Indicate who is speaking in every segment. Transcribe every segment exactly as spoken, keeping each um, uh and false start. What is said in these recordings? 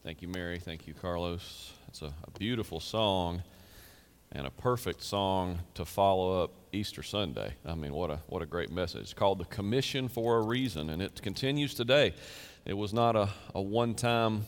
Speaker 1: Thank you, Mary. Thank you, Carlos. It's a, a beautiful song and a perfect song to follow up Easter Sunday. I mean, what a what a great message. It's called The Commission for a Reason, and it continues today. It was not a, a one-time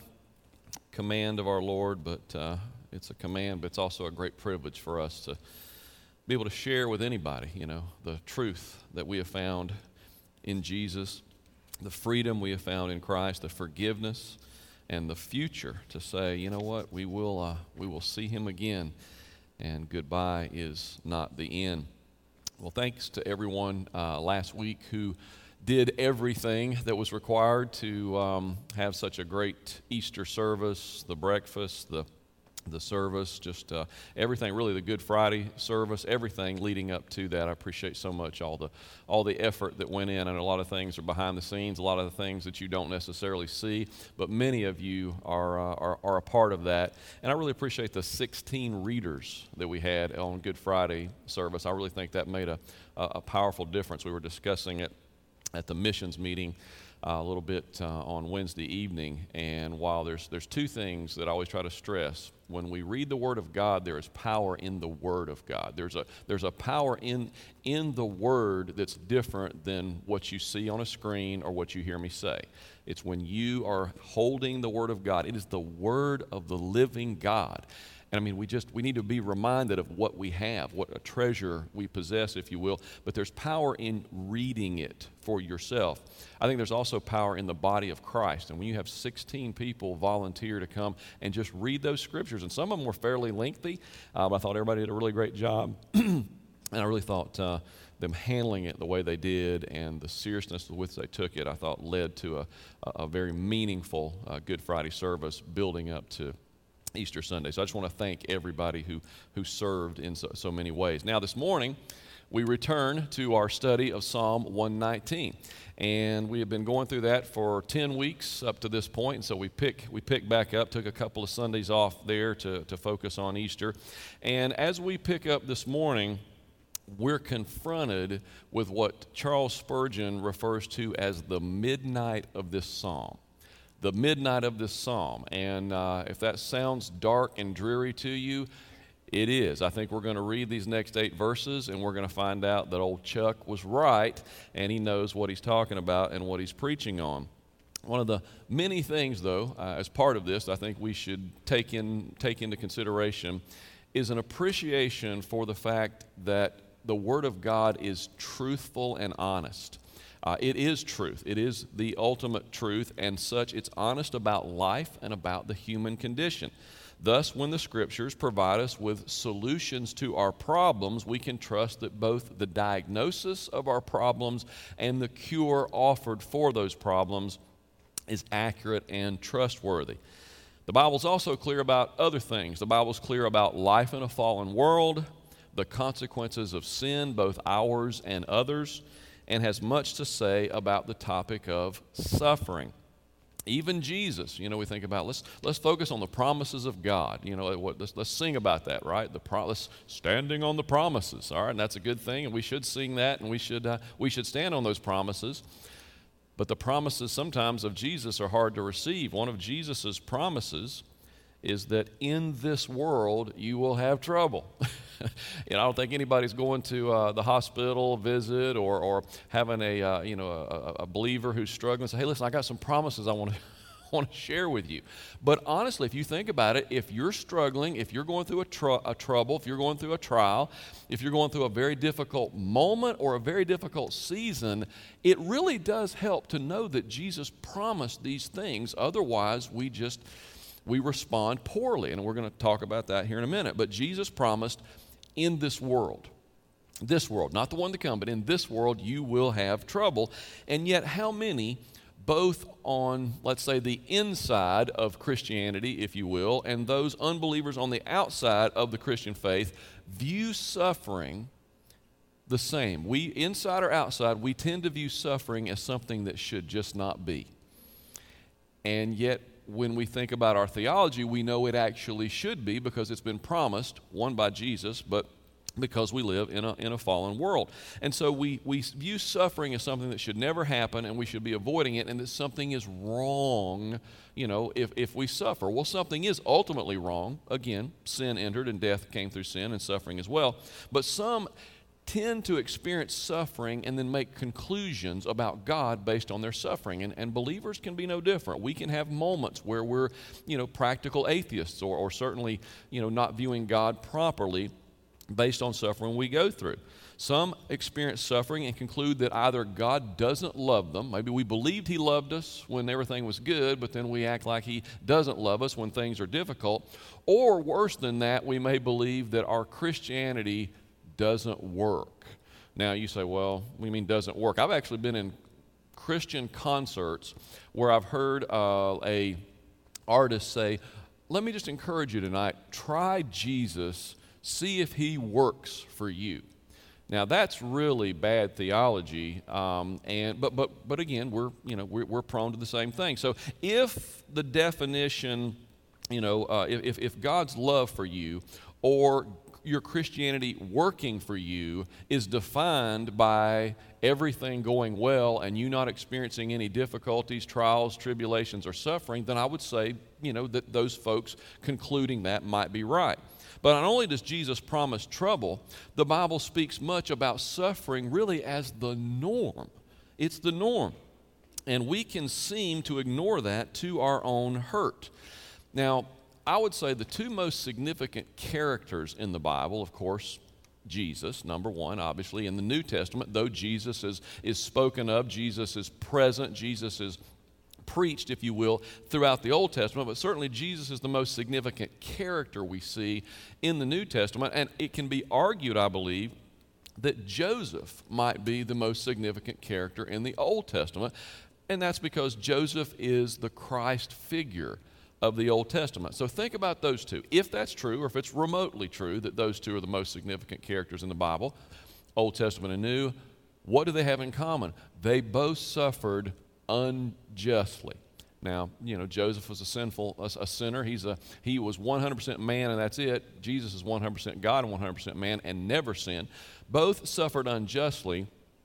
Speaker 1: command of our Lord, but uh, it's a command, but it's also a great privilege for us to be able to share with anybody, you know, the truth that we have found in Jesus, the freedom we have found in Christ, the forgiveness, and the future to say, you know what, we will uh, we will see him again, and goodbye is not the end. Well, thanks to everyone uh, last week who did everything that was required to um, have such a great Easter service, the breakfast, the the service, just uh, everything, really the Good Friday service, everything leading up to that. I appreciate so much all the all the effort that went in. I know a lot of things are behind the scenes, a lot of the things that you don't necessarily see, but many of you are uh, are, are a part of that. And I really appreciate the sixteen readers that we had on Good Friday service. I really think that made a, a, a powerful difference. We were discussing it at the missions meeting Uh, a little bit uh, on Wednesday evening, and while there's there's two things that I always try to stress: when we read the Word of God, there is power in the Word of God. There's a there's a power in in the Word that's different than what you see on a screen or what you hear me say. It's when you are holding the Word of God. It is the Word of the living God. And I mean, we just, we need to be reminded of what we have, what a treasure we possess, if you will. But there's power in reading it for yourself. I think there's also power in the body of Christ. And when you have sixteen people volunteer to come and just read those scriptures, and some of them were fairly lengthy, uh, but I thought everybody did a really great job. And I really thought uh, them handling it the way they did and the seriousness with which they took it, I thought led to a, a very meaningful uh, Good Friday service building up to Easter Sunday. So I just want to thank everybody who who served in so, so many ways. Now this morning, we return to our study of Psalm one nineteen, and we have been going through that for ten weeks up to this point. And so we pick we pick back up. Took a couple of Sundays off there to to focus on Easter, and as we pick up this morning, we're confronted with what Charles Spurgeon refers to as the midnight of this psalm. The midnight of this psalm. And uh, if that sounds dark and dreary to you, it is. I think we're going to read these next eight verses, and we're going to find out that old Chuck was right, and he knows what he's talking about and what he's preaching on. One of the many things, though, uh, as part of this, I think we should take in take into consideration is an appreciation for the fact that the Word of God is truthful and honest. Uh, it is truth. It is the ultimate truth, and such it's honest about life and about the human condition. Thus, when the Scriptures provide us with solutions to our problems, we can trust that both the diagnosis of our problems and the cure offered for those problems is accurate and trustworthy. The Bible's also clear about other things. The Bible's clear about life in a fallen world, the consequences of sin, both ours and others, and has much to say about the topic of suffering. Even Jesus, you know, we think about, let's let's focus on the promises of God. You know, what, let's, let's sing about that, right? The pro- let's, standing on the promises, all right? And that's a good thing, and we should sing that, and we should uh, we should stand on those promises. But the promises sometimes of Jesus are hard to receive. One of Jesus's promises is that in this world you will have trouble. You know, I don't think anybody's going to uh, the hospital visit or or having a uh, you know a, a believer who's struggling say, hey, listen, I got some promises I want to want to share with you. But honestly, if you think about it, if you're struggling, if you're going through a, tr- a trouble, if you're going through a trial, if you're going through a very difficult moment or a very difficult season, it really does help to know that Jesus promised these things. Otherwise, we just we respond poorly, and we're going to talk about that here in a minute. But Jesus promised, in this world, this world, not the one to come, but in this world you will have trouble. And yet how many, both on, let's say, the inside of Christianity, if you will, and those unbelievers on the outside of the Christian faith, view suffering the same? We, inside or outside, we tend to view suffering as something that should just not be. And yet, when we think about our theology, we know it actually should be, because it's been promised, one by Jesus, but because we live in a, in a fallen world. And so we, we view suffering as something that should never happen, and we should be avoiding it, and that something is wrong, you know, if, if we suffer. Well, something is ultimately wrong. Again, sin entered, and death came through sin, and suffering as well. But some tend to experience suffering and then make conclusions about God based on their suffering. And, and believers can be no different. We can have moments where we're, you know, practical atheists, or, or certainly, you know, not viewing God properly based on suffering we go through. Some experience suffering and conclude that either God doesn't love them. Maybe we believed He loved us when everything was good, but then we act like He doesn't love us when things are difficult. Or worse than that, we may believe that our Christianity doesn't work. Now you say, well, what do you mean doesn't work? I've actually been in Christian concerts where I've heard uh, a artist say, let me just encourage you tonight, try Jesus, see if He works for you. Now that's really bad theology, um, and but but but again, we're you know we're, we're prone to the same thing. So if the definition, you know, uh, if if God's love for you or your Christianity working for you is defined by everything going well and you not experiencing any difficulties, trials, tribulations, or suffering, then I would say, you know, that those folks concluding that might be right. But not only does Jesus promise trouble, the Bible speaks much about suffering really as the norm. It's the norm. And we can seem to ignore that to our own hurt. Now, I would say the two most significant characters in the Bible, of course, Jesus, number one, obviously, in the New Testament, though Jesus is, is spoken of, Jesus is present, Jesus is preached, if you will, throughout the Old Testament, but certainly Jesus is the most significant character we see in the New Testament, and it can be argued, I believe, that Joseph might be the most significant character in the Old Testament, and that's because Joseph is the Christ figure of the Old Testament. So think about those two. If that's true, or if it's remotely true that those two are the most significant characters in the Bible, Old Testament and New, what do they have in common? They both suffered unjustly. Now, you know, Joseph was a sinful, a, a sinner. He's a he was one hundred percent man, and that's it. Jesus is one hundred percent God and one hundred percent man, and never sinned. Both suffered unjustly.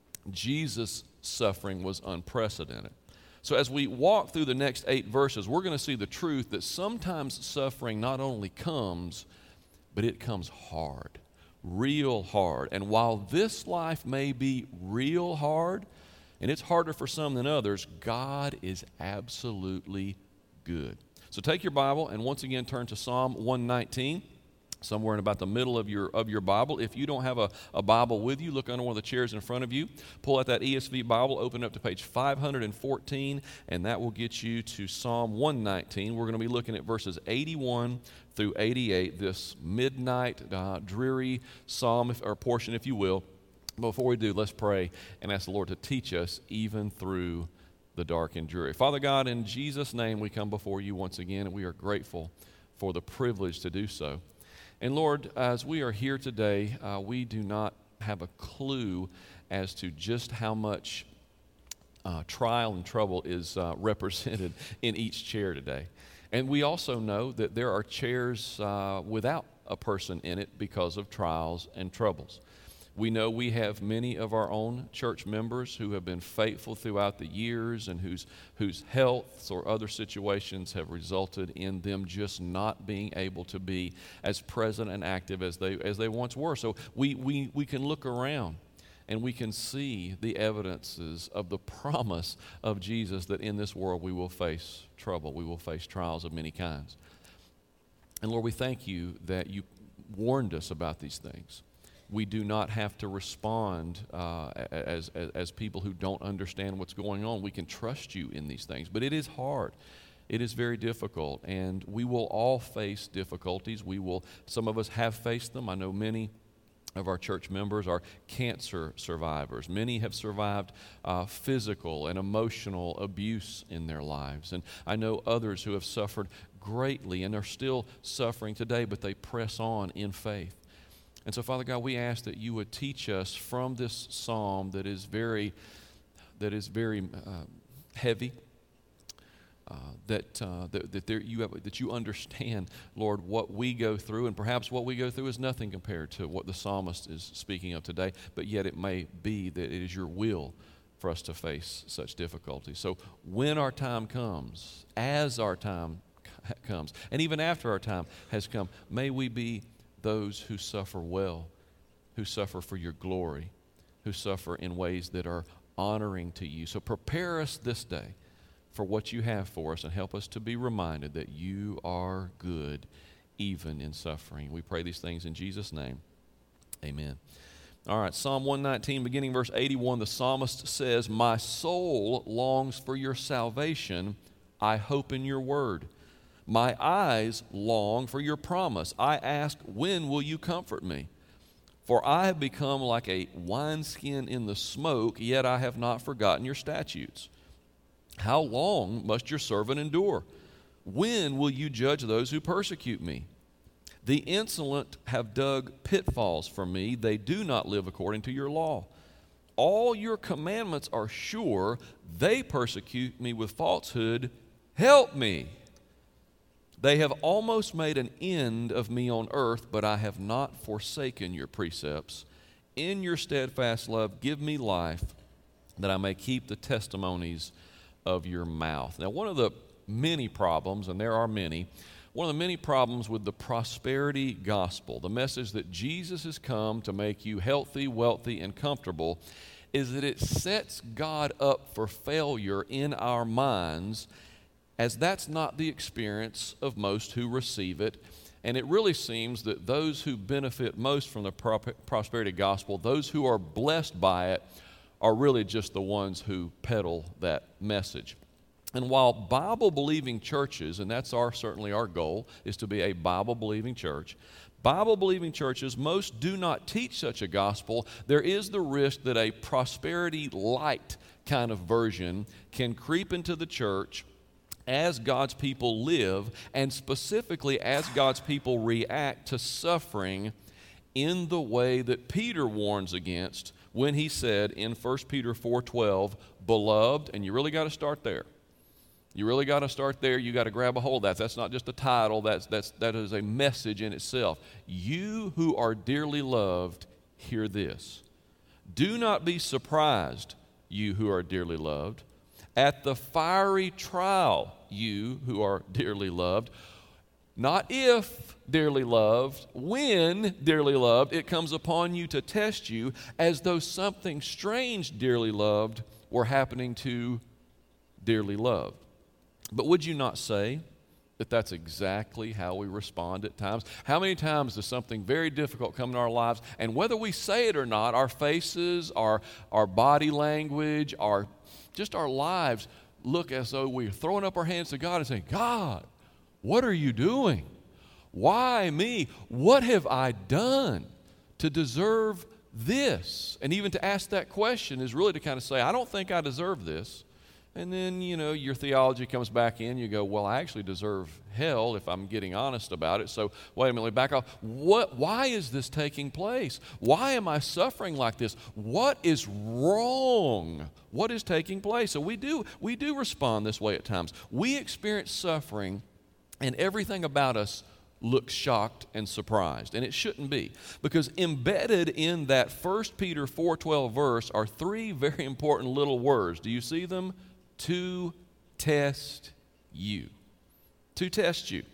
Speaker 1: Jesus' suffering was unprecedented. So as we walk through the next eight verses, we're going to see the truth that sometimes suffering not only comes, but it comes hard, real hard. And while this life may be real hard, and it's harder for some than others, God is absolutely good. So take your Bible and once again turn to Psalm one nineteen. Somewhere in about the middle of your of your Bible. If you don't have a, a Bible with you, look under one of the chairs in front of you. Pull out that E S V Bible, open up to page five hundred fourteen, and that will get you to Psalm one nineteen. We're going to be looking at verses eighty-one through eighty-eight, this midnight, uh, dreary psalm, if, or portion, if you will. Before we do, let's pray and ask the Lord to teach us even through the dark and dreary. Father God, in Jesus' name we come before you once again, and we are grateful for the privilege to do so. And Lord, as we are here today, uh, we do not have a clue as to just how much uh, trial and trouble is uh, represented in each chair today. And we also know that there are chairs uh, without a person in it because of trials and troubles. We know we have many of our own church members who have been faithful throughout the years and whose whose healths or other situations have resulted in them just not being able to be as present and active as they as they once were. So we we, we can look around and we can see the evidences of the promise of Jesus that in this world we will face trouble, we will face trials of many kinds. And Lord, we thank you that you warned us about these things. We do not have to respond uh, as, as as people who don't understand what's going on. We can trust you in these things, but it is hard. It is very difficult, and we will all face difficulties. We will. Some of us have faced them. I know many of our church members are cancer survivors. Many have survived uh, physical and emotional abuse in their lives, and I know others who have suffered greatly and are still suffering today, but they press on in faith. And so, Father God, we ask that you would teach us from this psalm that is very, that is very uh, heavy, uh, that uh, that, that there you have, that you understand, Lord, what we go through, and perhaps what we go through is nothing compared to what the psalmist is speaking of today. But yet, it may be that it is your will for us to face such difficulties. So, when our time comes, as our time c- comes, and even after our time has come, may we be those who suffer well, who suffer for your glory, who suffer in ways that are honoring to you. So prepare us this day for what you have for us, and help us to be reminded that you are good even in suffering. We pray these things in Jesus' name. Amen. All right, Psalm one nineteen, beginning verse eighty-one, the psalmist says, "My soul longs for your salvation. I hope in your word. My eyes long for your promise. I ask, when will you comfort me? For I have become like a wineskin in the smoke, yet I have not forgotten your statutes. How long must your servant endure? When will you judge those who persecute me? The insolent have dug pitfalls for me. They do not live according to your law. All your commandments are sure. They persecute me with falsehood. Help me. They have almost made an end of me on earth, but I have not forsaken your precepts. In your steadfast love, give me life, that I may keep the testimonies of your mouth." Now, one of the many problems, and there are many, one of the many problems with the prosperity gospel, the message that Jesus has come to make you healthy, wealthy, and comfortable, is that it sets God up for failure in our minds, as that's not the experience of most who receive it. And it really seems that those who benefit most from the pro- prosperity gospel, those who are blessed by it, are really just the ones who peddle that message. And while Bible-believing churches, and that's our certainly our goal, is to be a Bible-believing church, Bible-believing churches, most do not teach such a gospel. There is the risk that a prosperity light kind of version can creep into the church as God's people live, and specifically as God's people react to suffering in the way that Peter warns against when he said in First Peter four twelve, "Beloved," and you really got to start there. You really got to start there. You got to grab a hold of that. That's not just a title. That's, that's, that is a message in itself. "You who are dearly loved, hear this. Do not be surprised, you who are dearly loved, at the fiery trial, you who are dearly loved." Not if dearly loved, when dearly loved, it comes upon you to test you, as though something strange, dearly loved, were happening to dearly loved. But would you not say that that's exactly how we respond at times? How many times does something very difficult come in our lives, and whether we say it or not, our faces, our, our body language, our just our lives look as though we're throwing up our hands to God and saying, "God, what are you doing? Why me? What have I done to deserve this?" And even to ask that question is really to kind of say, "I don't think I deserve this." And then, you know, your theology comes back in. You go, "Well, I actually deserve hell if I'm getting honest about it. So wait a minute, let me back off. What, why is this taking place? Why am I suffering like this? What is wrong? What is taking place?" So we do, we do respond this way at times. We experience suffering, and everything about us looks shocked and surprised. And it shouldn't be, because embedded in that First Peter four twelve verse are three very important little words. Do you see them? To test you. To test you.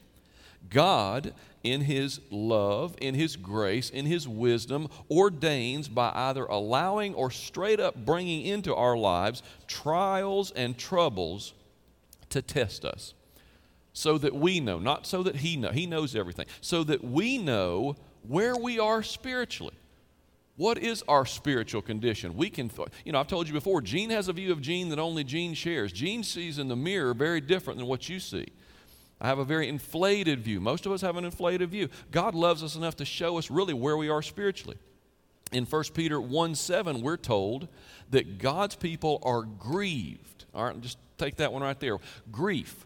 Speaker 1: God, in His love, in His grace, in His wisdom, ordains by either allowing or straight up bringing into our lives trials and troubles to test us, so that we know, not so that He know, He knows everything, so that we know where we are spiritually. What is our spiritual condition? We can, you know, I've told you before, Gene has a view of Gene that only Gene shares. Gene sees in the mirror very different than what you see. I have a very inflated view. Most of us have an inflated view. God loves us enough to show us really where we are spiritually. In First Peter one seven, we're told that God's people are grieved. All right, just take that one right there. Grief.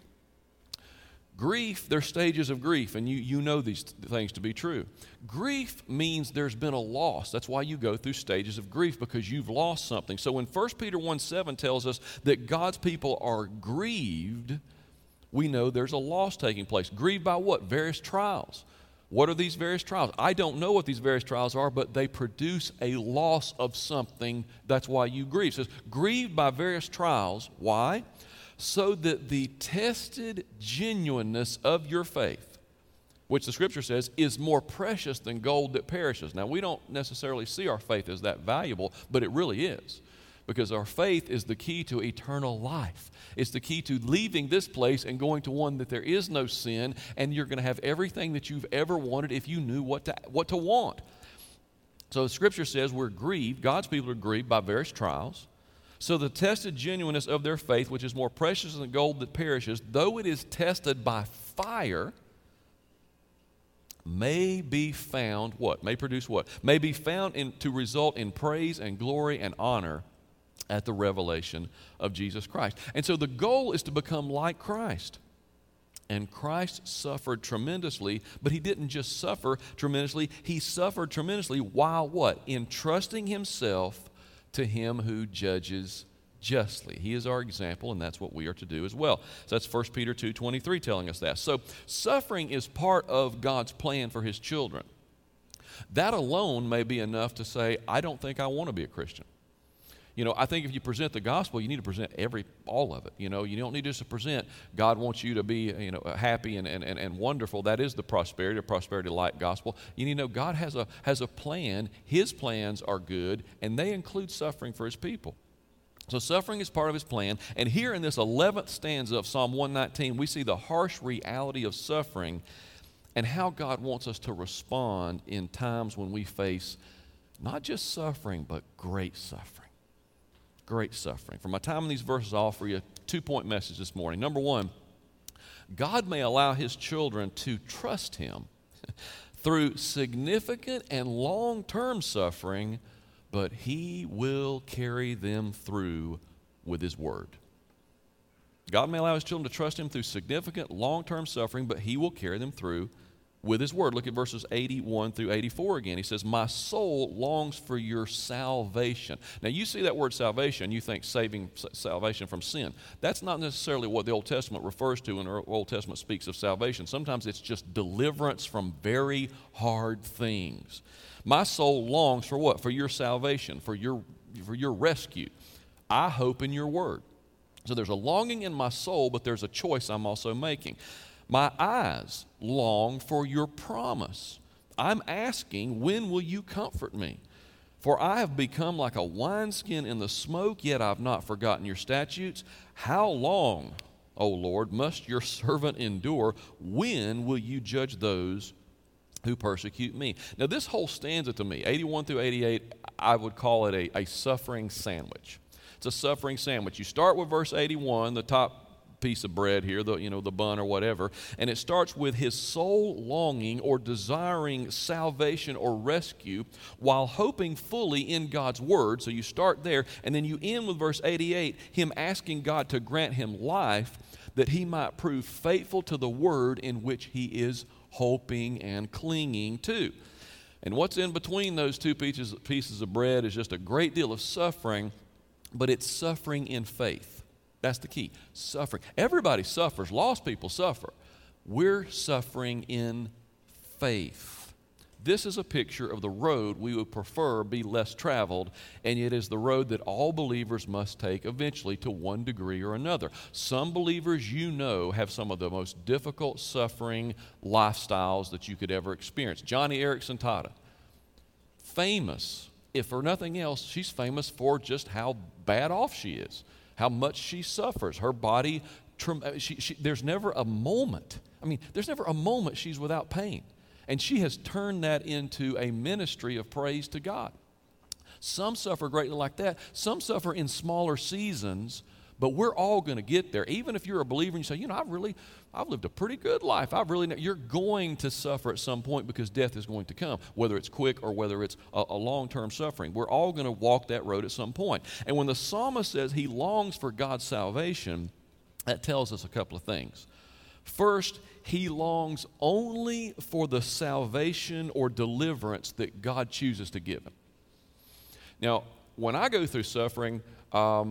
Speaker 1: Grief, there's stages of grief, and you, you know these things to be true. Grief means there's been a loss. That's why you go through stages of grief, because you've lost something. So when First Peter one seven tells us that God's people are grieved, we know there's a loss taking place. Grieved by what? Various trials. What are these various trials? I don't know what these various trials are, but they produce a loss of something. That's why you grieve. It says, grieved by various trials. Why? So that the tested genuineness of your faith, which the Scripture says is more precious than gold that perishes. Now, we don't necessarily see our faith as that valuable, but it really is. Because our faith is the key to eternal life. It's the key to leaving this place and going to one that there is no sin, and you're going to have everything that you've ever wanted if you knew what to, what to want. So the Scripture says we're grieved, God's people are grieved by various trials. So the tested genuineness of their faith, which is more precious than gold that perishes, though it is tested by fire, may be found, what? May produce what? May be found in, to result in praise and glory and honor at the revelation of Jesus Christ. And so the goal is to become like Christ. And Christ suffered tremendously, but he didn't just suffer tremendously, he suffered tremendously while what? Entrusting himself to him who judges justly. He is our example, and that's what we are to do as well. So that's First Peter two twenty-three telling us that. So suffering is part of God's plan for his children. That alone may be enough to say, I don't think I want to be a Christian. You know, I think if you present the gospel, you need to present every, all of it. You know, you don't need just to present, God wants you to be, you know, happy and, and, and wonderful. That is the prosperity, the prosperity-like gospel. You need to know God has a, has a plan. His plans are good, and they include suffering for his people. So suffering is part of his plan. And here in this eleventh stanza of Psalm one nineteen, we see the harsh reality of suffering and how God wants us to respond in times when we face not just suffering, but great suffering. Great suffering. For my time in these verses, I'll offer you a two-point message this morning. Number one, God may allow his children to trust him through significant and long-term suffering, but he will carry them through with his word. God may allow his children to trust him through significant long-term suffering, but he will carry them through with his word. Look at verses eighty-one through eighty-four again. He says, my soul longs for your salvation. Now you see that word salvation, you think saving salvation from sin. That's not necessarily what the Old Testament refers to when the Old Testament speaks of salvation. Sometimes it's just deliverance from very hard things. My soul longs for what? For your salvation, for your, for your rescue. I hope in your word. So there's a longing in my soul, but there's a choice I'm also making. My eyes long for your promise. I'm asking, when will you comfort me? For I have become like a wineskin in the smoke, yet I've not forgotten your statutes. How long, O Lord, must your servant endure? When will you judge those who persecute me? Now this whole stanza to me, eighty-one through eighty-eight, I would call it a, a suffering sandwich. It's a suffering sandwich. You start with verse eighty-one, the top piece of bread here, the, you know, the bun or whatever, and it starts with his soul longing or desiring salvation or rescue while hoping fully in God's word. So you start there, and then you end with verse eighty-eight, him asking God to grant him life that he might prove faithful to the word in which he is hoping and clinging to. And what's in between those two pieces, pieces of bread is just a great deal of suffering, but it's suffering in faith. That's the key. Suffering. Everybody suffers. Lost people suffer. We're suffering in faith. This is a picture of the road we would prefer be less traveled, and it is the road that all believers must take eventually to one degree or another. Some believers, you know, have some of the most difficult suffering lifestyles that you could ever experience. Johnny Erickson Tata, famous, if for nothing else, she's famous for just how bad off she is. How much she suffers. Her body, she, she, there's never a moment. I mean, there's never a moment she's without pain. And she has turned that into a ministry of praise to God. Some suffer greatly like that. Some suffer in smaller seasons, but we're all going to get there. Even if you're a believer and you say, you know, I've really, I've lived a pretty good life. I've really, you're going to suffer at some point because death is going to come, whether it's quick or whether it's a, a long-term suffering. We're all going to walk that road at some point. And when the psalmist says he longs for God's salvation, that tells us a couple of things. First, he longs only for the salvation or deliverance that God chooses to give him. Now, when I go through suffering, um,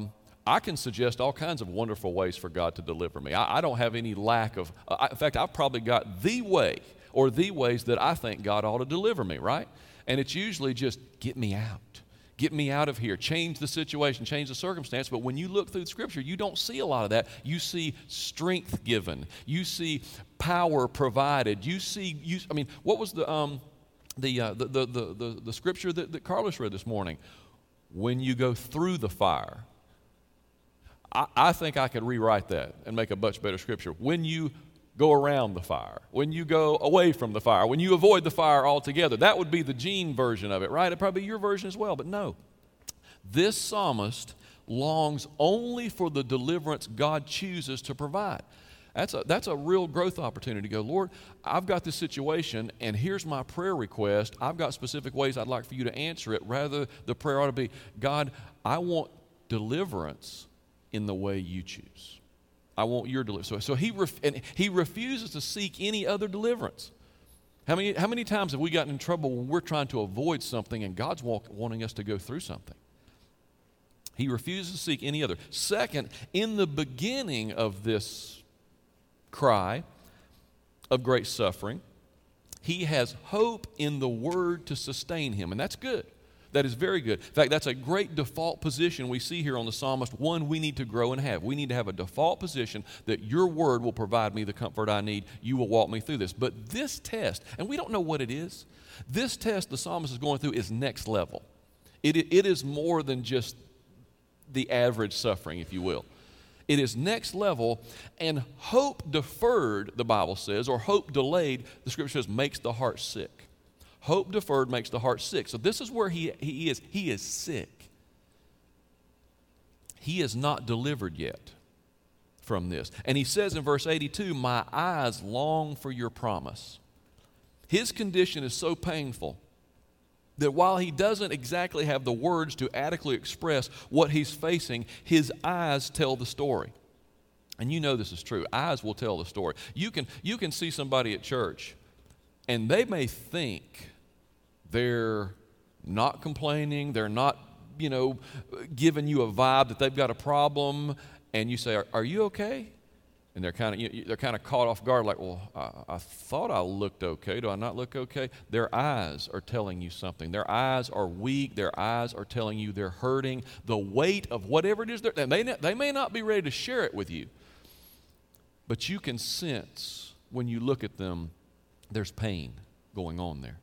Speaker 1: I can suggest all kinds of wonderful ways for God to deliver me. I, I don't have any lack of, uh, in fact, I've probably got the way or the ways that I think God ought to deliver me, right? And it's usually just get me out. Get me out of here. Change the situation, change the circumstance. But when you look through the Scripture, you don't see a lot of that. You see strength given. You see power provided. You see, you, I mean, what was the um, the, uh, the, the, the, the, the Scripture that, that Carlos read this morning? When you go through the fire. I, I think I could rewrite that and make a much better Scripture. When you go around the fire, when you go away from the fire, when you avoid the fire altogether. That would be the Gene version of it, right? It'd probably be your version as well, but no. This psalmist longs only for the deliverance God chooses to provide. That's a, that's a real growth opportunity to go, Lord, I've got this situation, and here's my prayer request. I've got specific ways I'd like for you to answer it. Rather, the prayer ought to be, God, I want deliverance in the way you choose. I want your deliverance. So, so he ref, and he refuses to seek any other deliverance. How many, how many times have we gotten in trouble when we're trying to avoid something and God's walk, wanting us to go through something? He refuses to seek any other. Second, in the beginning of this cry of great suffering, he has hope in the Word to sustain him, and that's good. That is very good. In fact, that's a great default position we see here on the psalmist, one we need to grow and have. We need to have a default position that your word will provide me the comfort I need. You will walk me through this. But this test, and we don't know what it is, this test the psalmist is going through is next level. It, it is more than just the average suffering, if you will. It is next level, and hope deferred, the Bible says, or hope delayed, the Scripture says, makes the heart sick. Hope deferred makes the heart sick. So this is where he, he is. He is sick. He is not delivered yet from this. And he says in verse eighty-two, my eyes long for your promise. His condition is so painful that while he doesn't exactly have the words to adequately express what he's facing, his eyes tell the story. And you know this is true. Eyes will tell the story. You can, you can see somebody at church, and they may think they're not complaining, they're not, you know, giving you a vibe that they've got a problem, and you say, are, are you okay? And they're kind of you, they're kind of caught off guard, like, well, I, I thought I looked okay. Do I not look okay? Their eyes are telling you something. Their eyes are weak. Their eyes are telling you they're hurting. The weight of whatever it is, they may not, they may not be ready to share it with you, but you can sense when you look at them, there's pain going on there.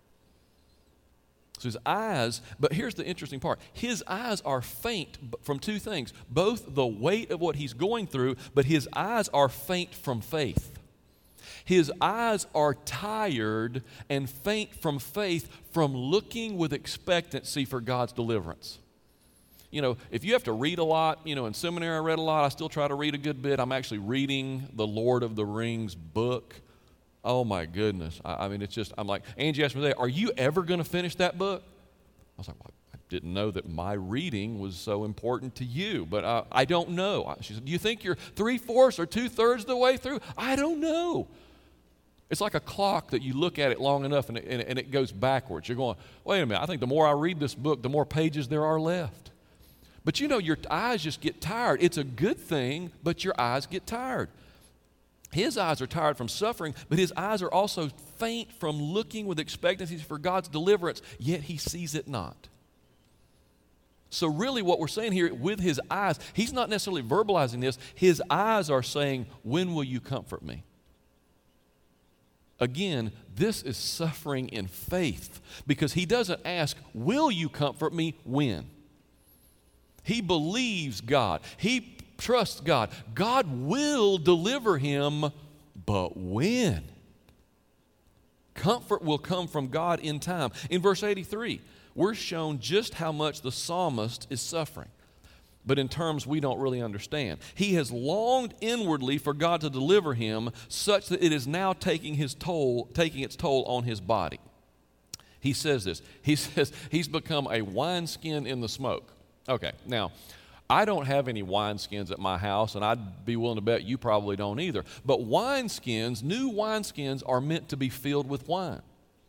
Speaker 1: So his eyes, but here's the interesting part. His eyes are faint from two things. Both the weight of what he's going through, but his eyes are faint from faith. His eyes are tired and faint from faith from looking with expectancy for God's deliverance. You know, if you have to read a lot, you know, in seminary I read a lot. I still try to read a good bit. I'm actually reading the Lord of the Rings book. Oh, my goodness. I, I mean, it's just, I'm like, Angie asked me today, are you ever going to finish that book? I was like, well, I didn't know that my reading was so important to you, but uh, I don't know. She said, do you think you're three-fourths or two-thirds of the way through? I don't know. It's like a clock that you look at it long enough and it, and, it, and it goes backwards. You're going, wait a minute, I think the more I read this book, the more pages there are left. But you know, your eyes just get tired. It's a good thing, but your eyes get tired. His eyes are tired from suffering, but his eyes are also faint from looking with expectancies for God's deliverance, yet he sees it not. So really what we're saying here with his eyes, he's not necessarily verbalizing this. His eyes are saying, when will you comfort me? Again, this is suffering in faith because he doesn't ask, will you comfort me? When? He believes God. He trusts God. God will deliver him, but when? Comfort will come from God in time. In verse eighty-three, we're shown just how much the psalmist is suffering, but in terms we don't really understand. He has longed inwardly for God to deliver him such that it is now taking his toll, taking its toll on his body. He says this. He says he's become a wineskin in the smoke. Okay, now, I don't have any wineskins at my house, and I'd be willing to bet you probably don't either. But wineskins, new wineskins, are meant to be filled with wine.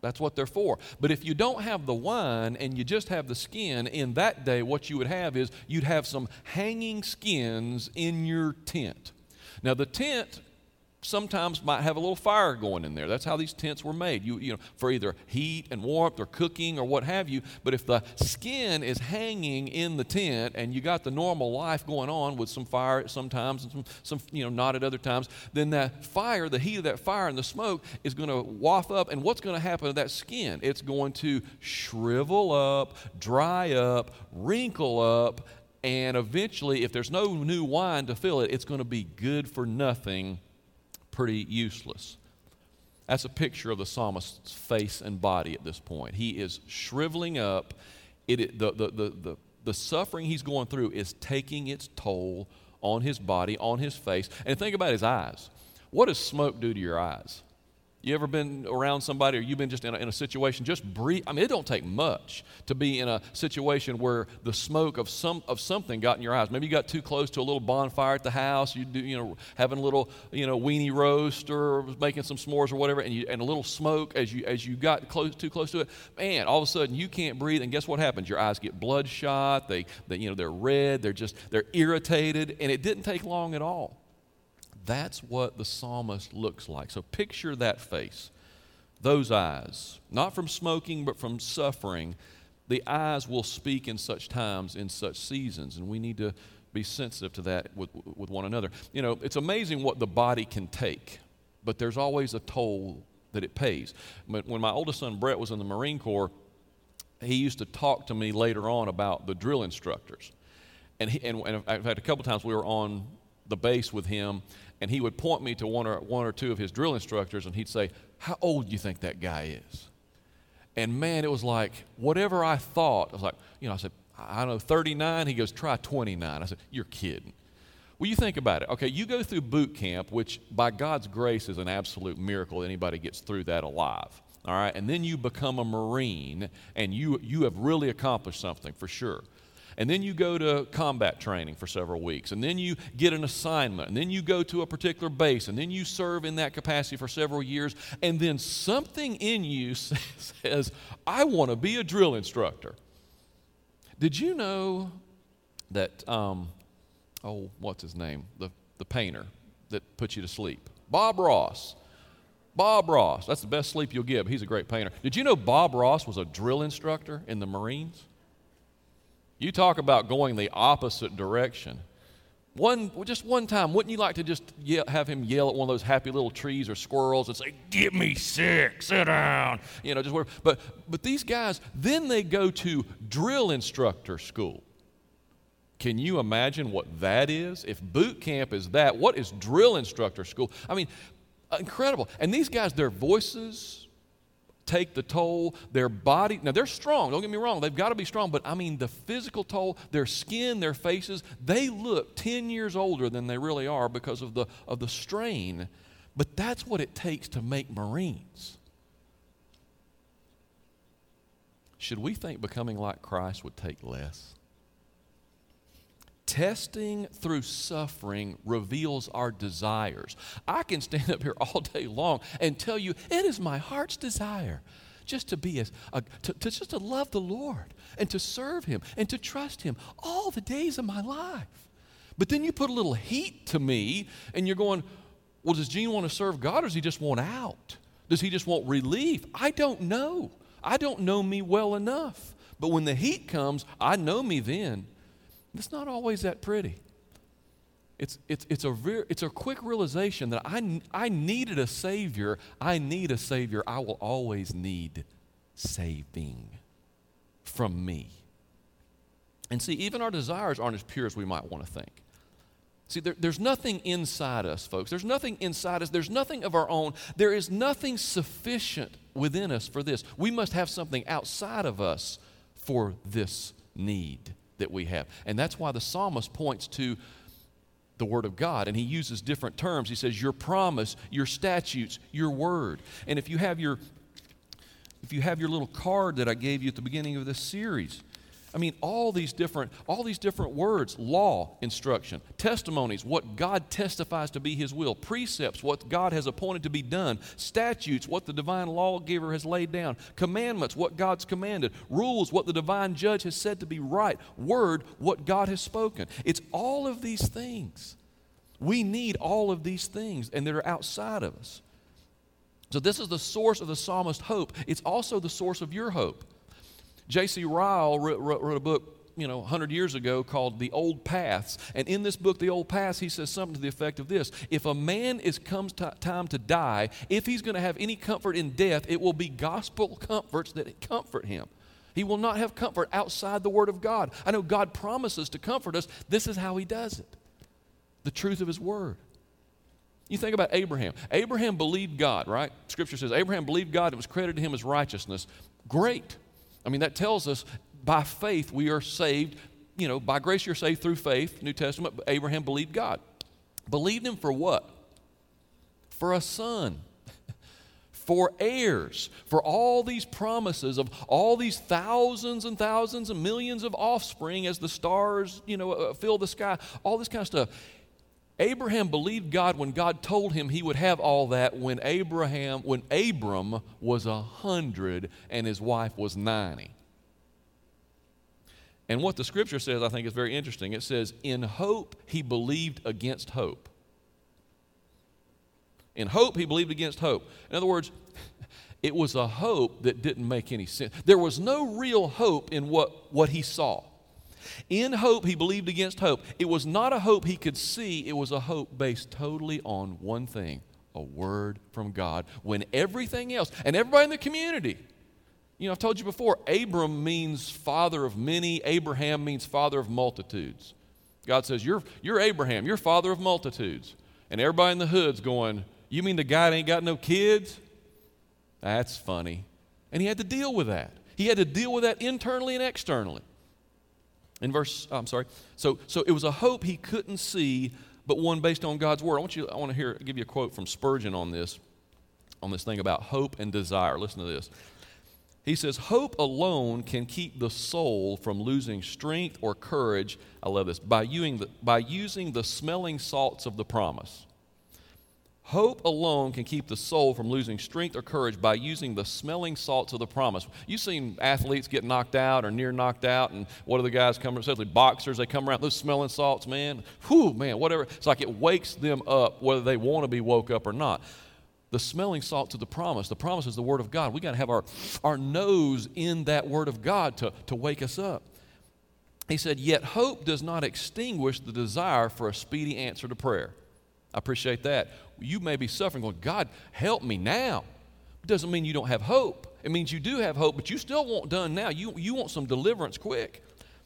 Speaker 1: That's what they're for. But if you don't have the wine and you just have the skin, in that day what you would have is you'd have some hanging skins in your tent. Now the tent sometimes might have a little fire going in there. That's how these tents were made, you, you know, for either heat and warmth or cooking or what have you. But if the skin is hanging in the tent and you got the normal life going on with some fire at sometimes and some, some you know, not at other times, then that fire, the heat of that fire and the smoke is going to waft up. And what's going to happen to that skin? It's going to shrivel up, dry up, wrinkle up, and eventually, if there's no new wine to fill it, it's going to be good for nothing, pretty useless. That's a picture of the psalmist's face and body at this point. He is shriveling up. It, it, the, the, the, the, the suffering he's going through is taking its toll on his body, on his face. And think about his eyes. What does smoke do to your eyes? You ever been around somebody, or you've been just in a, in a situation, just breathe? I mean, it don't take much to be in a situation where the smoke of some of something got in your eyes. Maybe you got too close to a little bonfire at the house. You do, you know, having a little, you know, weenie roast or making some s'mores or whatever, and you and a little smoke as you as you got close too close to it. Man, all of a sudden you can't breathe, and guess what happens? Your eyes get bloodshot. They, they you know, they're red. They're just they're irritated, and it didn't take long at all. That's what the psalmist looks like. So picture that face, those eyes, not from smoking, but from suffering. The eyes will speak in such times, in such seasons, and we need to be sensitive to that with, with one another. You know, it's amazing what the body can take, but there's always a toll that it pays. When my oldest son, Brett, was in the Marine Corps, he used to talk to me later on about the drill instructors. And, he, and, and I've had a couple times we were on the base with him, and he would point me to one or one or two of his drill instructors, and he'd say, "How old do you think that guy is?" And man, it was like whatever I thought. I was like, you know, I said, "I know, thirty-nine." He goes, "Try twenty-nine." I said, "You're kidding." Well, you think about it. Okay, you go through boot camp, which by God's grace is an absolute miracle. Anybody gets through that alive. All right, and then you become a Marine, and you you have really accomplished something for sure. And then you go to combat training for several weeks, and then you get an assignment, and then you go to a particular base, and then you serve in that capacity for several years, and then something in you says, "I want to be a drill instructor." Did you know that, um, oh, what's his name? The, the painter that puts you to sleep? Bob Ross. Bob Ross. That's the best sleep you'll get. He's a great painter. Did you know Bob Ross was a drill instructor in the Marines? You talk about going the opposite direction. One, just one time, wouldn't you like to just yell, have him yell at one of those happy little trees or squirrels and say, "Get me sick, sit down," you know, just whatever. But but these guys, then they go to drill instructor school. Can you imagine what that is? If boot camp is that, what is drill instructor school? I mean, incredible. And these guys, their voices take the toll, their body, now they're strong, don't get me wrong, they've got to be strong, but I mean the physical toll, their skin, their faces, they look ten years older than they really are because of the of the strain, but that's what it takes to make Marines. Should we think becoming like Christ would take less? Testing through suffering reveals our desires. I can stand up here all day long and tell you it is my heart's desire just to be as a, to, to just to love the Lord and to serve Him and to trust Him all the days of my life. But then you put a little heat to me and you're going, well, does Gene want to serve God or does he just want out? Does he just want relief? I don't know. I don't know me well enough. But when the heat comes, I know me then. It's not always that pretty. It's, it's, it's, a, re- it's a quick realization that I, I needed a Savior. I need a Savior. I will always need saving from me. And see, even our desires aren't as pure as we might want to think. See, there, there's nothing inside us, folks. There's nothing inside us. There's nothing of our own. There is nothing sufficient within us for this. We must have something outside of us for this need that we have. And that's why the psalmist points to the Word of God, and he uses different terms. He says, your promise, your statutes, your word. And if you have your if you have your little card that I gave you at the beginning of this series, I mean, all these different, all these different words: law, instruction; testimonies, what God testifies to be His will; precepts, what God has appointed to be done; statutes, what the divine lawgiver has laid down; commandments, what God's commanded; rules, what the divine judge has said to be right; word, what God has spoken. It's all of these things. We need all of these things, and that are outside of us. So this is the source of the psalmist's hope. It's also the source of your hope. J C Ryle wrote, wrote a book, you know, one hundred years ago called The Old Paths. And in this book, The Old Paths, he says something to the effect of this: if a man is comes to time to die, if he's going to have any comfort in death, it will be gospel comforts that comfort him. He will not have comfort outside the Word of God. I know God promises to comfort us. This is how He does it: the truth of His Word. You think about Abraham. Abraham believed God, right? Scripture says Abraham believed God, and it was credited to him as righteousness. Great. I mean, that tells us by faith we are saved. You know, by grace you're saved through faith. New Testament, Abraham believed God. Believed Him for what? For a son. For heirs. For all these promises of all these thousands and thousands and millions of offspring as the stars, you know, uh, fill the sky. All this kind of stuff. Abraham believed God when God told him he would have all that when Abraham, when Abram was a hundred and his wife was ninety. And what the Scripture says, I think, is very interesting. It says, in hope he believed against hope. In hope he believed against hope. In other words, it was a hope that didn't make any sense. There was no real hope in what, what he saw. In hope, he believed against hope. It was not a hope he could see. It was a hope based totally on one thing: a word from God. When everything else, and everybody in the community, you know, I've told you before, Abram means father of many. Abraham means father of multitudes. God says, you're, you're Abraham. You're father of multitudes. And everybody in the hood's going, you mean the guy that ain't got no kids? That's funny. And he had to deal with that. He had to deal with that internally and externally. In verse, I'm sorry. So, so it was a hope he couldn't see, but one based on God's word. I want you. I want to hear, give you a quote from Spurgeon on this, on this thing about hope and desire. Listen to this. He says, "Hope alone can keep the soul from losing strength or courage." I love this. By using the, by using the smelling salts of the promise. Hope alone can keep the soul from losing strength or courage by using the smelling salts of the promise. You've seen athletes get knocked out or near knocked out, and what do the guys come around, especially boxers, they come around, those smelling salts, man, whew, man, whatever. It's like it wakes them up whether they want to be woke up or not. The smelling salts of the promise. The promise is the Word of God. We got to have our, our nose in that Word of God to, to wake us up. He said, yet hope does not extinguish the desire for a speedy answer to prayer. I appreciate that. You may be suffering going, God, help me now. It doesn't mean you don't have hope. It means you do have hope, but you still want done now. You, you want some deliverance quick.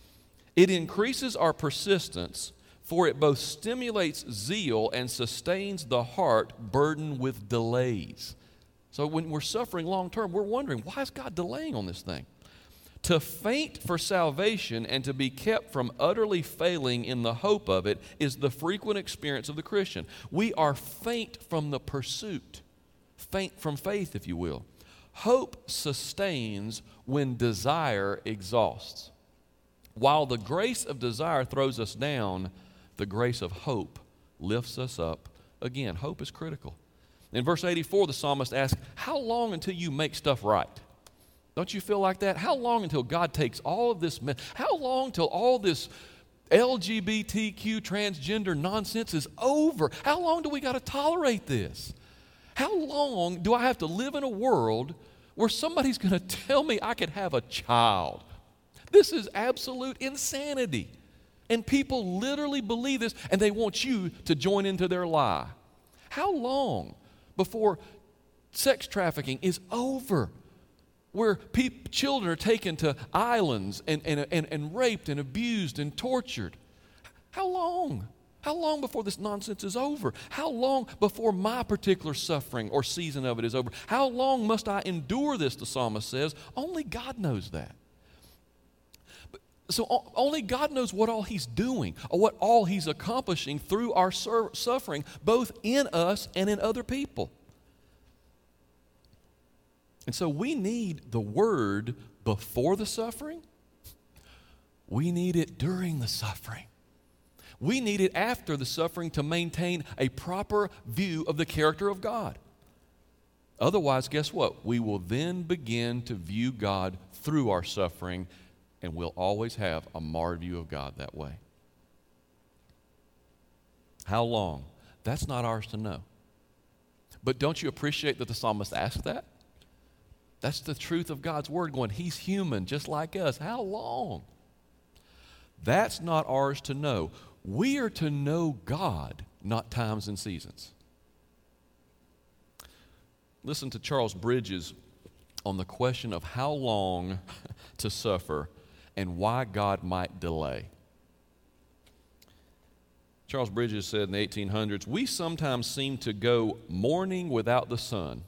Speaker 1: It increases our persistence, for it both stimulates zeal and sustains the heart burdened with delays. So when we're suffering long term, we're wondering, why is God delaying on this thing? To faint for salvation and to be kept from utterly failing in the hope of it is the frequent experience of the Christian. We are faint from the pursuit, faint from faith, if you will. Hope sustains when desire exhausts. While the grace of desire throws us down, the grace of hope lifts us up. Again, hope is critical. In verse eighty-four, the psalmist asks, how long until you make stuff right? Don't you feel like that? How long until God takes all of this mess? How long till all this L G B T Q transgender nonsense is over? How long do we got to tolerate this? How long do I have to live in a world where somebody's going to tell me I could have a child? This is absolute insanity. And people literally believe this, and they want you to join into their lie. How long before sex trafficking is over? Where people, children are taken to islands and, and, and, and raped and abused and tortured. How long? How long before this nonsense is over? How long before my particular suffering or season of it is over? How long must I endure this, the psalmist says? Only God knows that. So only God knows what all He's doing, or what all He's accomplishing through our sur- suffering, both in us and in other people. And so we need the Word before the suffering, We need it during the suffering. We need it after the suffering to maintain a proper view of the character of God. Otherwise, guess what? We will then begin to view God through our suffering, and we'll always have a marred view of God that way. How long? That's not ours to know. But don't you appreciate that the psalmist asked that? That's the truth of God's word going, he's human just like us. How long? That's not ours to know. We are to know God, not times and seasons. Listen to Charles Bridges on the question of how long to suffer and why God might delay. Charles Bridges said in the eighteen hundreds, we sometimes seem to go mourning without the sun.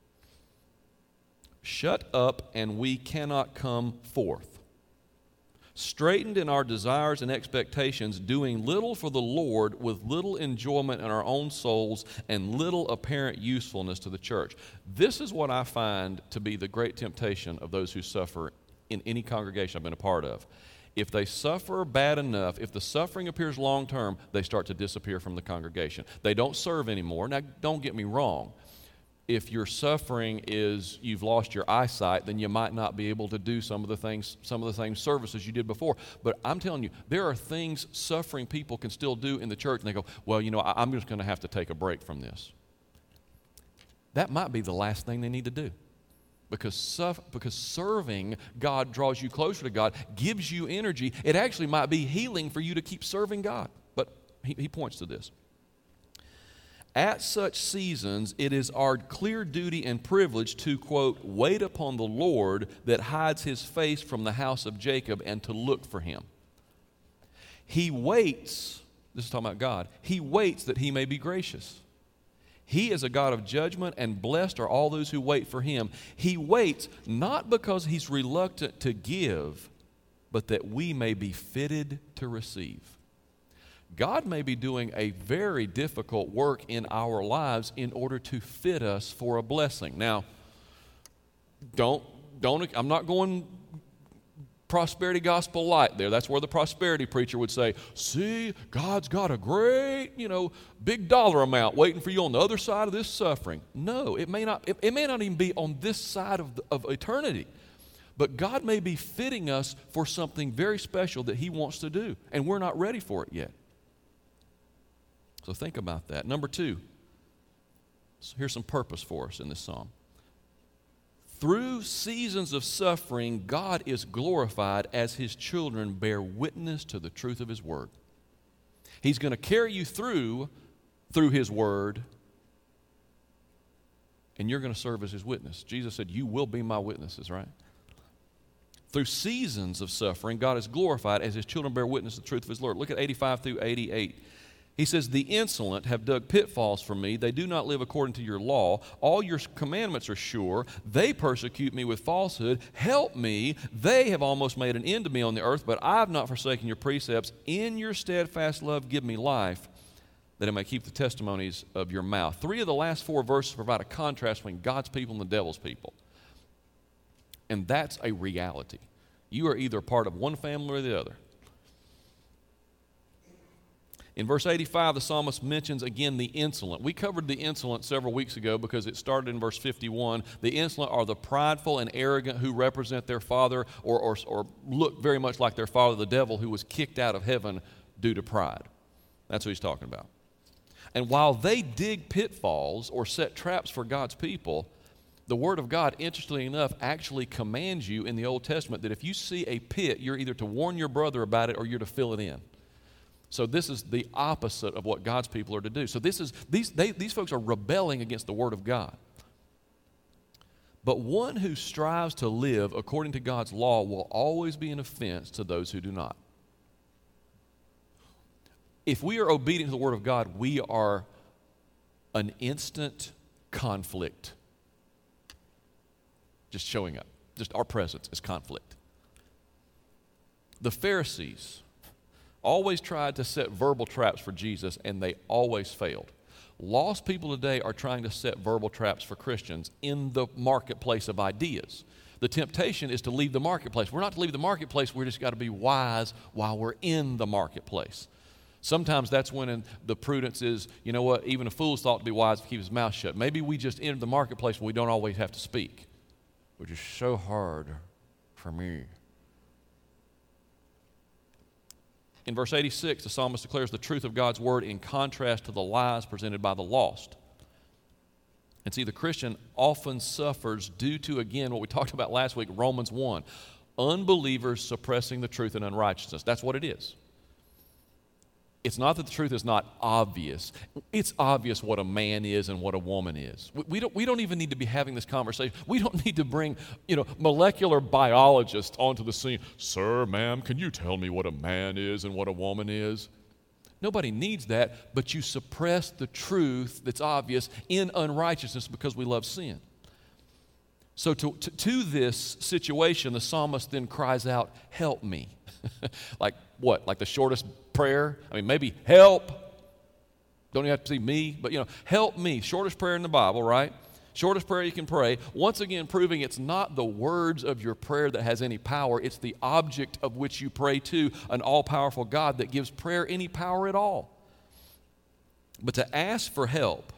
Speaker 1: Shut up and we cannot come forth. Straightened in our desires and expectations, doing little for the Lord with little enjoyment in our own souls and little apparent usefulness to the church. This is what I find to be the great temptation of those who suffer in any congregation I've been a part of. If they suffer bad enough, if the suffering appears long term, they start to disappear from the congregation. They don't serve anymore. Now, don't get me wrong. If your suffering is you've lost your eyesight, then you might not be able to do some of the things, some of the same services you did before. But I'm telling you, there are things suffering people can still do in the church, and they go, well, you know, I, I'm just going to have to take a break from this. That might be the last thing they need to do. Because, suff- because serving God draws you closer to God, gives you energy. It actually might be healing for you to keep serving God. But he, he points to this. At such seasons, it is our clear duty and privilege to, quote, wait upon the Lord that hides his face from the house of Jacob and to look for him. He waits, this is talking about God, he waits that he may be gracious. He is a God of judgment, and blessed are all those who wait for him. He waits not because he's reluctant to give, but that we may be fitted to receive. God may be doing a very difficult work in our lives in order to fit us for a blessing. Now, don't, don't, I'm not going prosperity gospel light there. That's where the prosperity preacher would say, see, God's got a great, you know, big dollar amount waiting for you on the other side of this suffering. No, it may not, it, it may not even be on this side of, the, of eternity. But God may be fitting us for something very special that he wants to do, and we're not ready for it yet. So think about that. Number two, so here's some purpose for us in this psalm. Through seasons of suffering, God is glorified as his children bear witness to the truth of his word. He's going to carry you through, through his word, and you're going to serve as his witness. Jesus said, you will be my witnesses, right? Through seasons of suffering, God is glorified as his children bear witness to the truth of his word. Look at eighty-five through eighty-eight. He says, the insolent have dug pitfalls for me. They do not live according to your law. All your commandments are sure. They persecute me with falsehood. Help me. They have almost made an end of me on the earth, but I have not forsaken your precepts. In your steadfast love, give me life, that I may keep the testimonies of your mouth. Three of the last four verses provide a contrast between God's people and the devil's people. And that's a reality. You are either part of one family or the other. In verse eighty-five, the psalmist mentions again the insolent. We covered the insolent several weeks ago because it started in verse fifty-one. The insolent are the prideful and arrogant who represent their father or, or, or look very much like their father, the devil, who was kicked out of heaven due to pride. That's what he's talking about. And while they dig pitfalls or set traps for God's people, the Word of God, interestingly enough, actually commands you in the Old Testament that if you see a pit, you're either to warn your brother about it or you're to fill it in. So this is the opposite of what God's people are to do. So this is these they, these folks are rebelling against the Word of God. But one who strives to live according to God's law will always be an offense to those who do not. If we are obedient to the Word of God, we are an instant conflict. Just showing up. Just our presence is conflict. The Pharisees always tried to set verbal traps for Jesus, and they always failed. Lost people today are trying to set verbal traps for Christians in the marketplace of ideas. The temptation is to leave the marketplace. We're not to leave the marketplace. We're just got to be wise while we're in the marketplace. Sometimes that's when in the prudence is, you know what, even a fool's thought to be wise to keep his mouth shut. Maybe we just enter the marketplace when we don't always have to speak, which is so hard for me. In verse eighty-six, the psalmist declares the truth of God's word in contrast to the lies presented by the lost. And see, the Christian often suffers due to, again, what we talked about last week, Romans one, unbelievers suppressing the truth in unrighteousness. That's what it is. It's not that the truth is not obvious. It's obvious what a man is and what a woman is. We, we, don't, we don't even need to be having this conversation. We don't need to bring, you know, molecular biologists onto the scene. Sir, ma'am, can you tell me what a man is and what a woman is? Nobody needs that, but you suppress the truth that's obvious in unrighteousness because we love sin. So to, to, to this situation, the psalmist then cries out, help me. Like what? Like the shortest prayer? I mean, maybe help. Don't even have to see me, but you know, help me. Shortest prayer in the Bible, right? Shortest prayer you can pray. Once again, proving it's not the words of your prayer that has any power. It's the object of which you pray to, an all-powerful God that gives prayer any power at all. But to ask for help,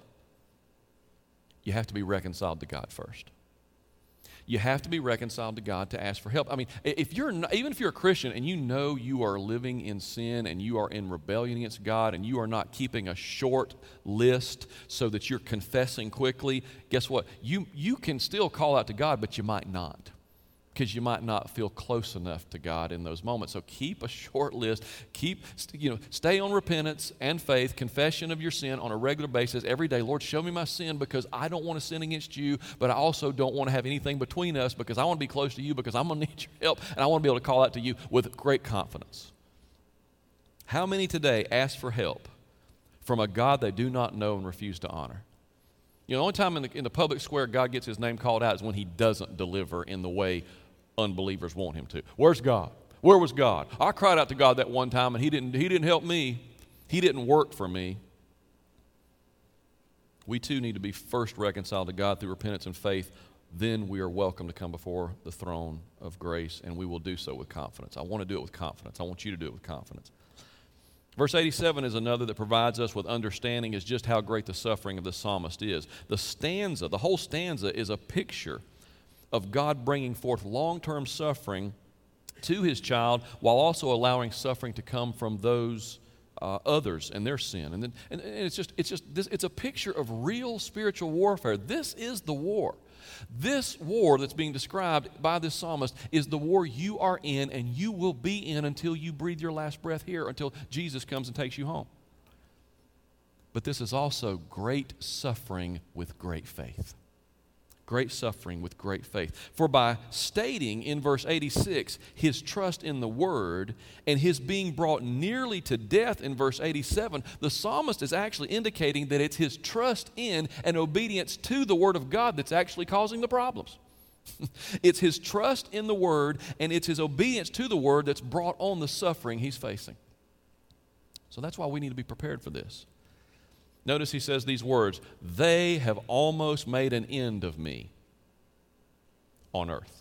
Speaker 1: you have to be reconciled to God first. You have to be reconciled to God to ask for help. I mean, if you're not, even if you're a Christian and you know you are living in sin and you are in rebellion against God and you are not keeping a short list so that you're confessing quickly, guess what? You, you can still call out to God, but you might not, because you might not feel close enough to God in those moments. So keep a short list. Keep, you know, stay on repentance and faith, confession of your sin on a regular basis every day. Lord, show me my sin because I don't want to sin against you, but I also don't want to have anything between us because I want to be close to you because I'm going to need your help and I want to be able to call out to you with great confidence. How many today ask for help from a God they do not know and refuse to honor? You know, the only time in the, in the public square God gets his name called out is when he doesn't deliver in the way unbelievers want him to. Where's God? Where was God? I cried out to God that one time and he didn't, he didn't help me. He didn't work for me. We too need to be first reconciled to God through repentance and faith. Then we are welcome to come before the throne of grace, and we will do so with confidence. I want to do it with confidence. I want you to do it with confidence. Verse eighty-seven is another that provides us with understanding is just how great the suffering of the psalmist is. The stanza, the whole stanza is a picture of God bringing forth long-term suffering to his child while also allowing suffering to come from those uh, others and their sin. And, then, and, and it's just, it's just this, it's a picture of real spiritual warfare. This is the war. This war that's being described by this psalmist is the war you are in and you will be in until you breathe your last breath here, until Jesus comes and takes you home. But this is also great suffering with great faith. Great suffering with great faith. For by stating in verse eighty-six his trust in the Word and his being brought nearly to death in verse eighty-seven, the psalmist is actually indicating that it's his trust in and obedience to the Word of God that's actually causing the problems. It's his trust in the Word and it's his obedience to the Word that's brought on the suffering he's facing. So that's why we need to be prepared for this. Notice he says these words, they have almost made an end of me on earth.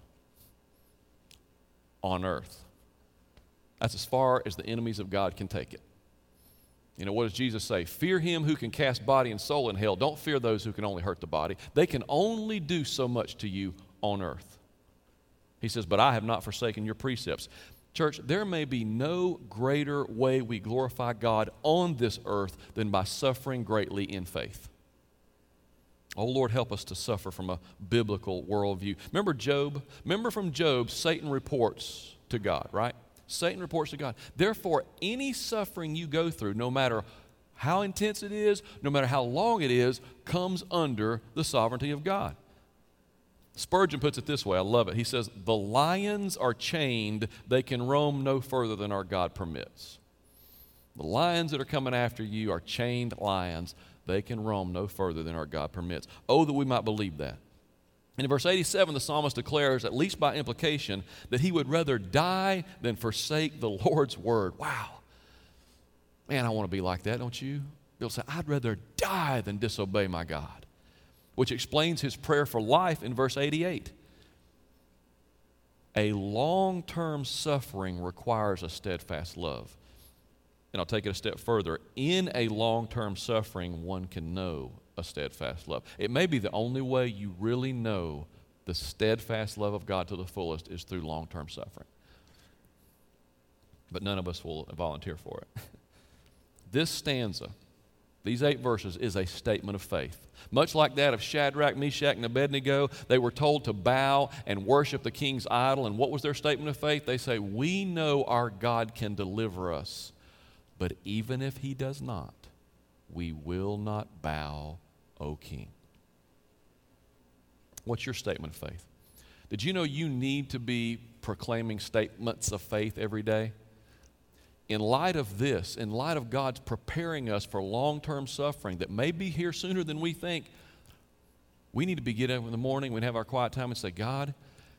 Speaker 1: On earth. That's as far as the enemies of God can take it. You know, what does Jesus say? Fear him who can cast body and soul in hell. Don't fear those who can only hurt the body. They can only do so much to you on earth. He says, but I have not forsaken your precepts. Church, there may be no greater way we glorify God on this earth than by suffering greatly in faith. Oh, Lord, help us to suffer from a biblical worldview. Remember Job? Remember from Job, Satan reports to God, right? Satan reports to God. Therefore, any suffering you go through, no matter how intense it is, no matter how long it is, comes under the sovereignty of God. Spurgeon puts it this way, I love it. He says, the lions are chained, they can roam no further than our God permits. The lions that are coming after you are chained lions, they can roam no further than our God permits. Oh, that we might believe that. And in verse eighty-seven, the psalmist declares, at least by implication, that he would rather die than forsake the Lord's word. Wow. Man, I want to be like that, don't you? They'll say, I'd rather die than disobey my God. Which explains his prayer for life in verse eighty-eight. A long-term suffering requires a steadfast love. And I'll take it a step further. In a long-term suffering, one can know a steadfast love. It may be the only way you really know the steadfast love of God to the fullest is through long-term suffering. But none of us will volunteer for it. This stanza, these eight verses, is a statement of faith. Much like that of Shadrach, Meshach, and Abednego, they were told to bow and worship the king's idol. And what was their statement of faith? They say, we know our God can deliver us, but even if he does not, we will not bow, O king. What's your statement of faith? Did you know you need to be proclaiming statements of faith every day? In light of this, in light of God's preparing us for long-term suffering that may be here sooner than we think, we need to be getting up in the morning, we have our quiet time and say, God,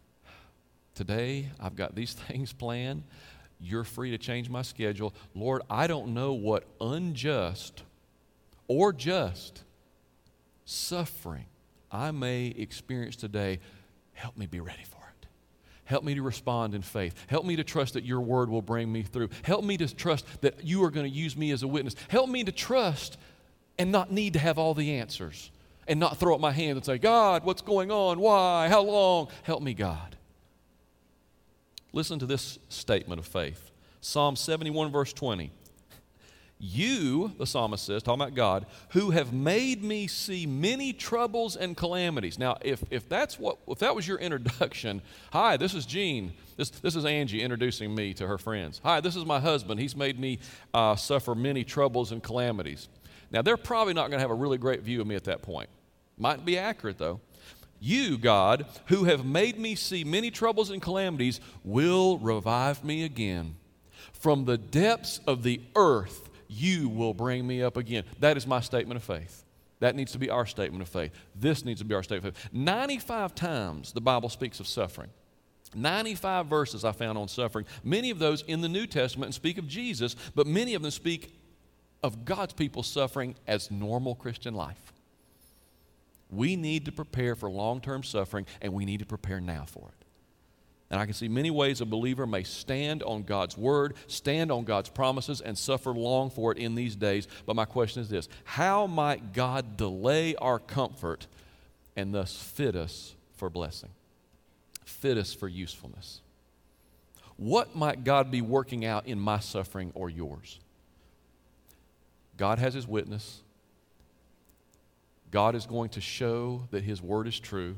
Speaker 1: today I've got these things planned. You're free to change my schedule. Lord, I don't know what unjust or just suffering I may experience today. Help me be ready for it. Help me to respond in faith. Help me to trust that your word will bring me through. Help me to trust that you are going to use me as a witness. Help me to trust and not need to have all the answers and not throw up my hands and say, God, what's going on? Why? How long? Help me, God. Listen to this statement of faith. Psalm seventy-one, verse twenty. You, the psalmist says, talking about God, who have made me see many troubles and calamities. Now, if, if that's what, if that was your introduction, hi, this is Gene. This, this is Angie introducing me to her friends. Hi, this is my husband. He's made me uh, suffer many troubles and calamities. Now, they're probably not going to have a really great view of me at that point. Might be accurate, though. You, God, who have made me see many troubles and calamities, will revive me again. From the depths of the earth, you will bring me up again. That is my statement of faith. That needs to be our statement of faith. This needs to be our statement of faith. ninety-five times the Bible speaks of suffering. ninety-five verses I found on suffering. Many of those in the New Testament and speak of Jesus, but many of them speak of God's people suffering as normal Christian life. We need to prepare for long-term suffering, and we need to prepare now for it. And I can see many ways a believer may stand on God's word, stand on God's promises, and suffer long for it in these days. But my question is this: how might God delay our comfort and thus fit us for blessing, fit us for usefulness? What might God be working out in my suffering or yours? God has his witness. God is going to show that his word is true.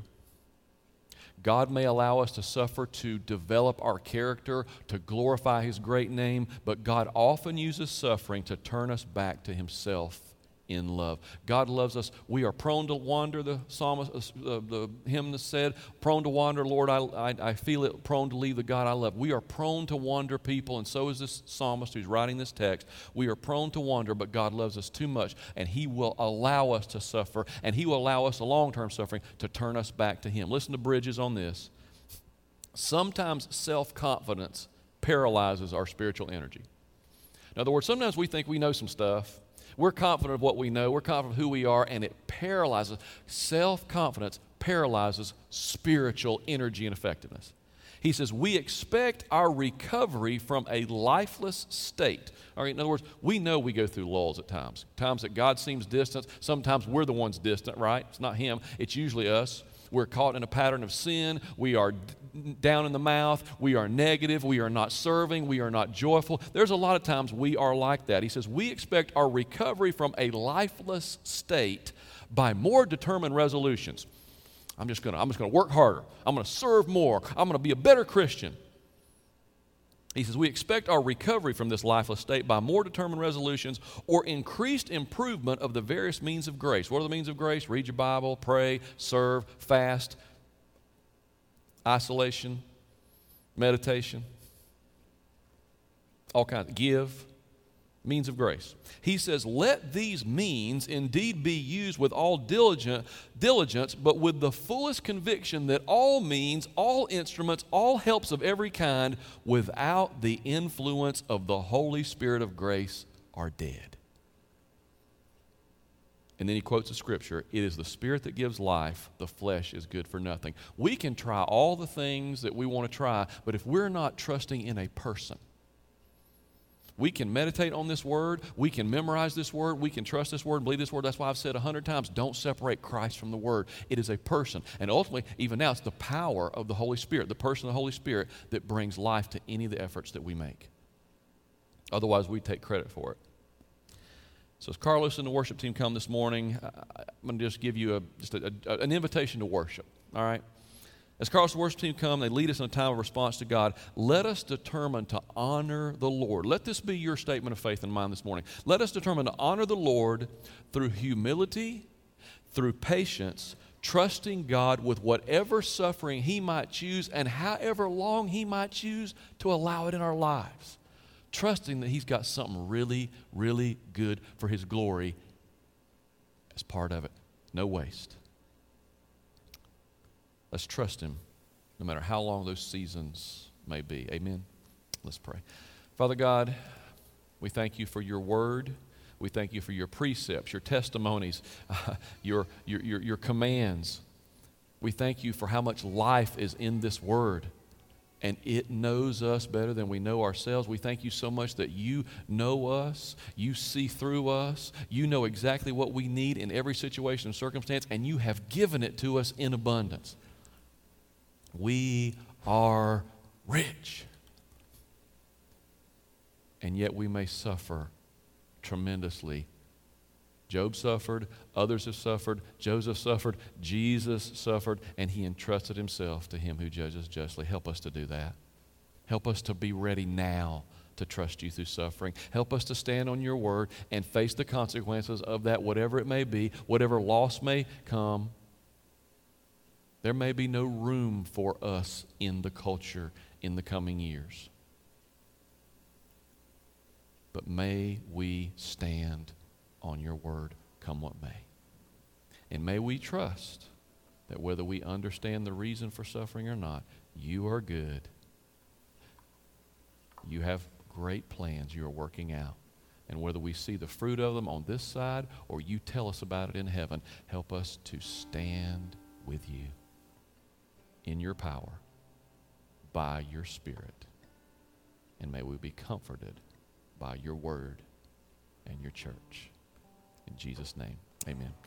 Speaker 1: God may allow us to suffer to develop our character, to glorify his great name, but God often uses suffering to turn us back to himself in love. God loves us. We are prone to wander, the psalmist, uh, the hymn said, prone to wander, Lord, I, I, I feel it, prone to leave the God I love. We are prone to wander, people, and so is this psalmist who's writing this text. We are prone to wander, but God loves us too much, and he will allow us to suffer, and he will allow us a long-term suffering to turn us back to him. Listen to Bridges on this. Sometimes self-confidence paralyzes our spiritual energy. In other words, sometimes we think we know some stuff. We're confident of what we know. We're confident of who we are, and it paralyzes. Self-confidence paralyzes spiritual energy and effectiveness. He says, we expect our recovery from a lifeless state. All right, in other words, we know we go through lulls at times. Times that God seems distant. Sometimes we're the ones distant, right? It's not him. It's usually us. We're caught in a pattern of sin. We are d- down in the mouth. We are negative. We are not serving. We are not joyful. There's a lot of times we are like that. He says, we expect our recovery from a lifeless state by more determined resolutions. I'm just going to I'm just going to work harder. I'm going to serve more. I'm going to be a better Christian. He says, we expect our recovery from this lifeless state by more determined resolutions or increased improvement of the various means of grace. What are the means of grace? Read your Bible, pray, serve, fast, isolation, meditation, all kinds of give. Means of grace. He says, let these means indeed be used with all diligent, diligence, but with the fullest conviction that all means, all instruments, all helps of every kind, without the influence of the Holy Spirit of grace, are dead. And then he quotes the scripture, it is the spirit that gives life, the flesh is good for nothing. We can try all the things that we want to try, but if we're not trusting in a person, we can meditate on this word, we can memorize this word, we can trust this word and believe this word. That's why I've said a hundred times, don't separate Christ from the word. It is a person. And ultimately, even now, it's the power of the Holy Spirit, the person of the Holy Spirit, that brings life to any of the efforts that we make. Otherwise, we take credit for it. So as Carlos and the worship team come this morning, I'm going to just give you a, just a, a, an invitation to worship, all right? As Carlos and the worship team come, they lead us in a time of response to God. Let us determine to honor the Lord. Let this be your statement of faith and mind this morning. Let us determine to honor the Lord through humility, through patience, trusting God with whatever suffering He might choose and however long He might choose to allow it in our lives. Trusting that He's got something really, really good for His glory as part of it. No waste. Let's trust Him no matter how long those seasons may be. Amen? Let's pray. Father God, we thank You for Your word. We thank You for Your precepts, Your testimonies, uh, your, your, your, your commands. We thank You for how much life is in this word. And it knows us better than we know ourselves. We thank You so much that You know us, You see through us, You know exactly what we need in every situation and circumstance, and You have given it to us in abundance. We are rich. And yet we may suffer tremendously. Job suffered, others have suffered, Joseph suffered, Jesus suffered, and He entrusted Himself to Him who judges justly. Help us to do that. Help us to be ready now to trust You through suffering. Help us to stand on Your word and face the consequences of that, whatever it may be, whatever loss may come. There may be no room for us in the culture in the coming years. But may we stand on Your word, come what may. And may we trust that whether we understand the reason for suffering or not, You are good. You have great plans You are working out. And whether we see the fruit of them on this side or You tell us about it in heaven, help us to stand with You in Your power, by Your Spirit. And may we be comforted by Your word and Your church. In Jesus' name, amen.